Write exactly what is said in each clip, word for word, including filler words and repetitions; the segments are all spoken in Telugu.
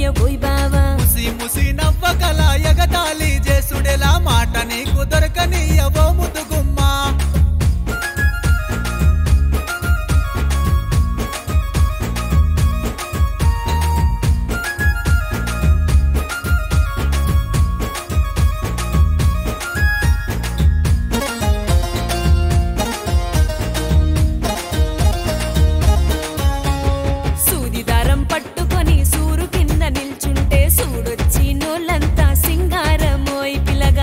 ఓయ్ బావా ముసి ముసి నవ్వకల ఎగతాళి చేసుడెలా మాట నీకు దొరకనీయవో ముదుగుమ్మా సూదిదారం పట్టుకొని సూరు కింద నిల్చుంటే సూడొచ్చి నోళ్ళంతా సింగారమోయ్ పిలగా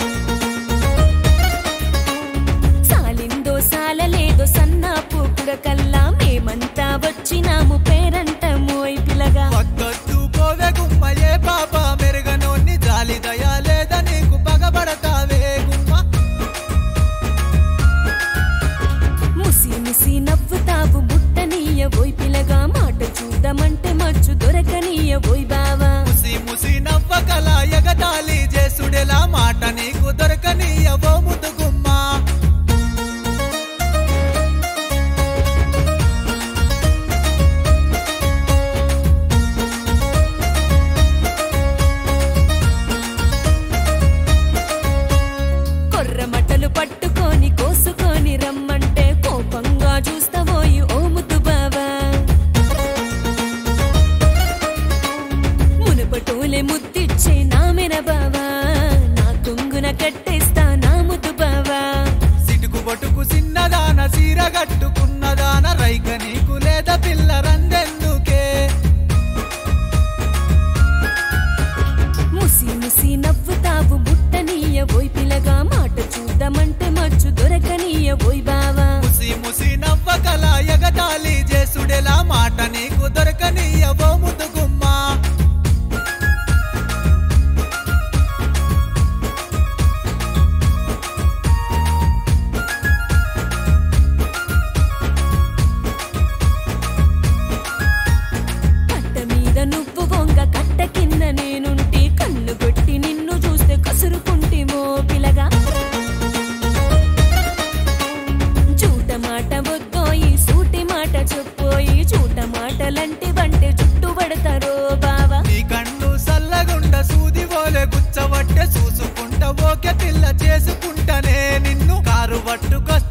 సాలిందో సాలలేదో సన్నాపు కల్లా మేమంతా వచ్చినాము పేరంటమోయ్ పిలగా వద్దొద్దు పోవే గుమ్మ ఏ పాప మెరుగనోన్ని జాలి దయా లేదా నీకు పగబడతావే గుమ్మ ముసి ముసి నవ్వుతావు ముట్టనీయ ఓయ్ పిలగా మాట చూద్దామంటే మచ్చు దొరకనీయ ఓయ్ బావా ముసి ముసి నవ్వకల ఎగతాళి చేసుడెలా మాట నీకు దొరకనీయవో ముదుగుమ్మా కొర్రమటలు పట్టుకొని కోసుకొని రమ్మంటే కోపంగా చూస్తావోయి ఓ ముద్దు బావా మునపటోలే ముద్దిచ్చే నా మెన బావా నా కొంగున కట్టేస్తా నా ముద్దు బావా సిటుకు బొటుకు చిన్నదాన సీర కట్టుకున్నదాన రైక నీకు లేదా పిల్ల రందెందుకే ముసి ముసి నవ్వుతావు ముట్టనీయ ఓయ్ పిలగా మాట చూద్దామంటే మచ్చు దొరకనీయ ఓయ్ బావా ముసి ముసి నవ్వకల ఎగతాళి చేసుడెలా మాట నీకు దొరకనీయవో ముదుగుమ్మా కట్ట మీద నువ్వు వంగ కట్ట కింద నేనుంటి కన్ను కొట్టి నిన్ను చూస్తే కసురుకుంటిమో పిలగా చూట మాట వద్దోయి సూటి మాట చెప్పోయి చూట మాటలంటి వంటే చుట్టూ పడతారో బావా నీ కన్ను సల్లగుండ సూది ఓలే గుచ్చవట్టే చూసుకుంట ఓకే పిల్ల చేసుకుంటనే నిన్ను కారు పట్టుకొస్తా